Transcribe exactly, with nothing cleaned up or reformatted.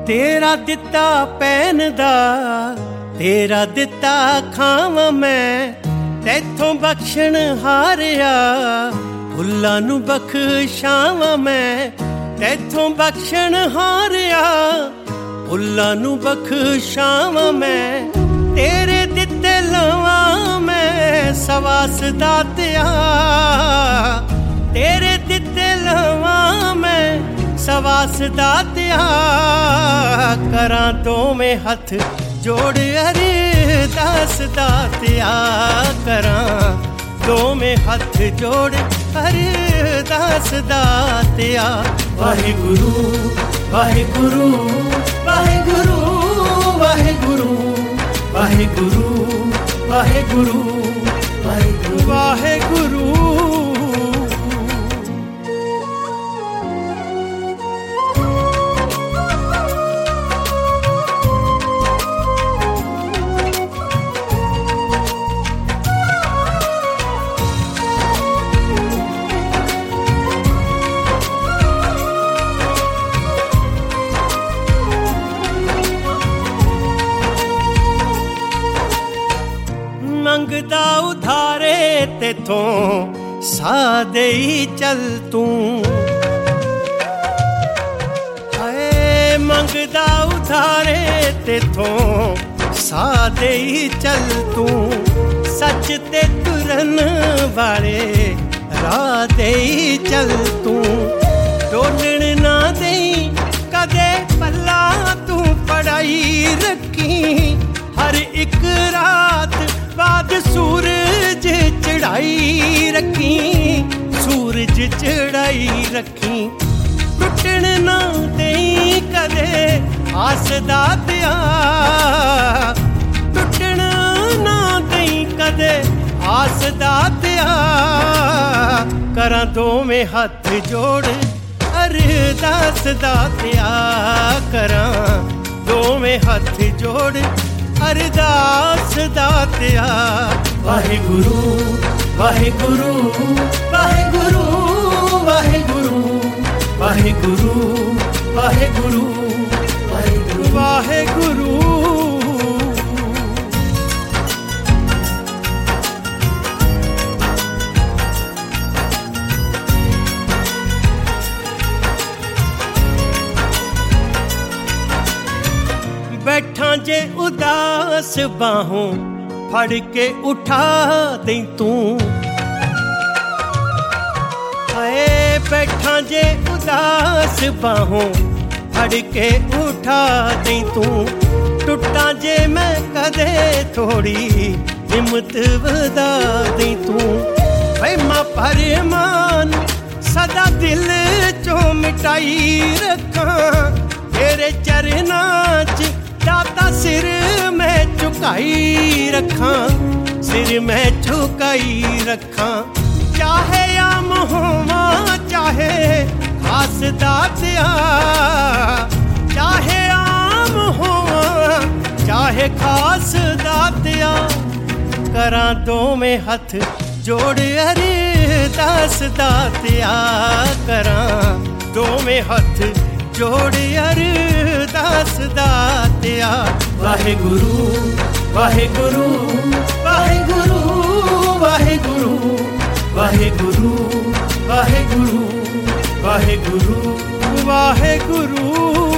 तेरा दिता पहनदा तेरा दिता खावां मैं तैथों बख्शण हारिया फुल्लां नूं बख्शावां मैं तैथों बख्शण हारिया फुल्लां नूं बख्शावां मैं तेरे दिते लवां मैं सवास दातिया तेरे दिते लवां मैं सवास दातिया करां दोवें हथ जोड़ अरदास दातिया करां दोवें हथ जोड़ अरदास दातिया वाहिगुरु वाहिगुरु वाहिगुरु वाहिगुरु वाहिगुरु वाहिगुरु वाहिगुरु वाहिगुरु मंगदा उधारे तेथों सा देई चल तू हाय मंगदा उधारे तेथों सा देई चल तू सच ते तुरन वाले राह देई चल तू डोलण ना देई कदे पल्ला तू पढ़ाई रखी हर एक रात बाद सूरज चढ़ाई रखी सूरज चढ़ाई रखी टुटण ना देई कदे आस दातिया टुटण ना देई कदे आस दातिया करां दोवें हथ जोड़ अरदास दातिया करां दोवें हथ जोड़ अरदास दातिया वाहिगुरु वाहिगुरु वाहिगुरु वाहिगुरु वाहिगुरु वाहिगुरु वाहिगुरु वाहिगुरु बैठा जे उदास बाहों फड़ के उठा दे तू हाय बैठा जे उदास बाहों फड़ के उठा दे तू टुटा जे मैं कदे थोड़ी हिम्मत वधा दे तू वहमा फरमान सदा दिल चों मिटाई रखा तेरे चरना च दाता सिर मैं झुकाई रखा सिर मैं झुकाई रखा चाहे आम होवा चाहे खास दातिया चाहे आम होवा चाहे खास दातिया करां दोवें हथ जोड़ अरदास दातिया करां दोवें हथ जोड़ अरदास दातिया वाहिगुरु वाहिगुरु वाहिगुरु वाहिगुरु वाहिगुरु वाहिगुरु वाहिगुरु वाहिगुरु